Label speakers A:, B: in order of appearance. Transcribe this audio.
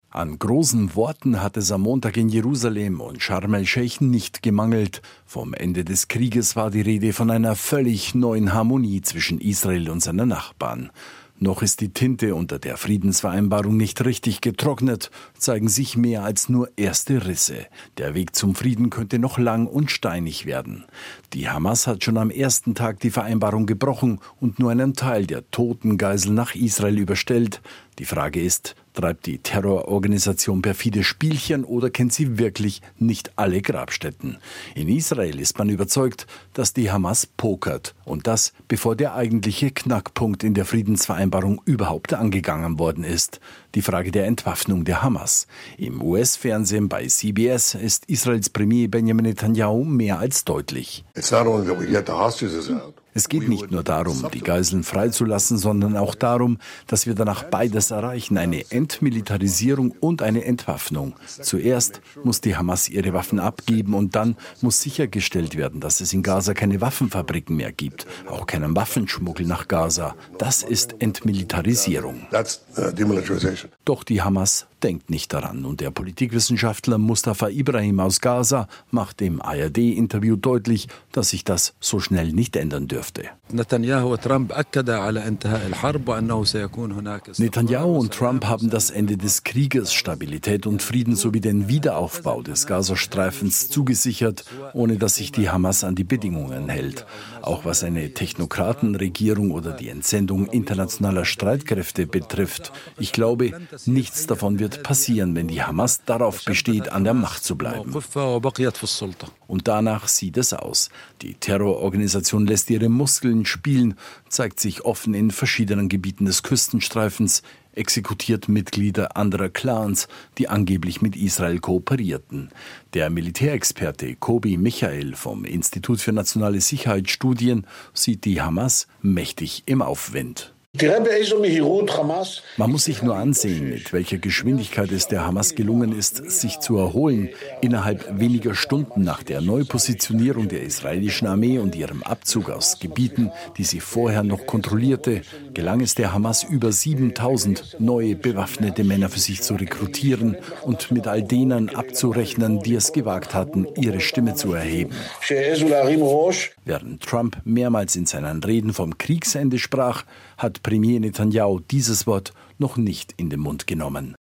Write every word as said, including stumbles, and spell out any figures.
A: An großen Worten hat es am Montag in Jerusalem und Sharm el-Sheikh nicht gemangelt. Vom Ende des Krieges war die Rede von einer völlig neuen Harmonie zwischen Israel und seinen Nachbarn. Noch ist die Tinte unter der Friedensvereinbarung nicht richtig getrocknet, zeigen sich mehr als nur erste Risse. Der Weg zum Frieden könnte noch lang und steinig werden. Die Hamas hat schon am ersten Tag die Vereinbarung gebrochen und nur einen Teil der toten Geiseln nach Israel überstellt. Die Frage ist, treibt die Terrororganisation perfide Spielchen oder kennt sie wirklich nicht alle Grabstätten? In Israel ist man überzeugt, dass die Hamas pokert. Und das, bevor der eigentliche Knackpunkt in der Friedensvereinbarung überhaupt angegangen worden ist. Die Frage der Entwaffnung der Hamas. Im U S-Fernsehen bei C B S ist Israels Premier Benjamin Netanyahu mehr als deutlich. Es geht nicht nur darum, die Geiseln freizulassen, sondern auch darum, dass wir danach beides erreichen, eine Entmilitarisierung und eine Entwaffnung. Zuerst muss die Hamas ihre Waffen abgeben und dann muss sichergestellt werden, dass es in Gaza keine Waffenfabriken mehr gibt, auch keinen Waffenschmuggel nach Gaza. Das ist Entmilitarisierung. Doch die Hamas denkt nicht daran und der Politikwissenschaftler Mustafa Ibrahim aus Gaza macht im A R D-Interview deutlich, dass sich das so schnell nicht ändern dürfte. Netanyahu und Trump haben das Ende des Krieges, Stabilität und Frieden sowie den Wiederaufbau des Gazastreifens zugesichert, ohne dass sich die Hamas an die Bedingungen hält. Auch was eine Technokratenregierung oder die Entsendung internationaler Streitkräfte betrifft. Ich glaube, nichts davon wird passieren, wenn die Hamas darauf besteht, an der Macht zu bleiben. Und danach sieht es aus. Die Terrororganisation lässt ihre Muskeln spielen, zeigt sich offen in verschiedenen Gebieten des Küstenstreifens, exekutiert Mitglieder anderer Clans, die angeblich mit Israel kooperierten. Der Militärexperte Kobi Michael vom Institut für nationale Sicherheitsstudien sieht die Hamas mächtig im Aufwind. Man muss sich nur ansehen, mit welcher Geschwindigkeit es der Hamas gelungen ist, sich zu erholen. Innerhalb weniger Stunden nach der Neupositionierung der israelischen Armee und ihrem Abzug aus Gebieten, die sie vorher noch kontrollierte, gelang es der Hamas, über siebentausend neue bewaffnete Männer für sich zu rekrutieren und mit all denen abzurechnen, die es gewagt hatten, ihre Stimme zu erheben. Während Trump mehrmals in seinen Reden vom Kriegsende sprach, hat Premier Netanyahu dieses Wort noch nicht in den Mund genommen.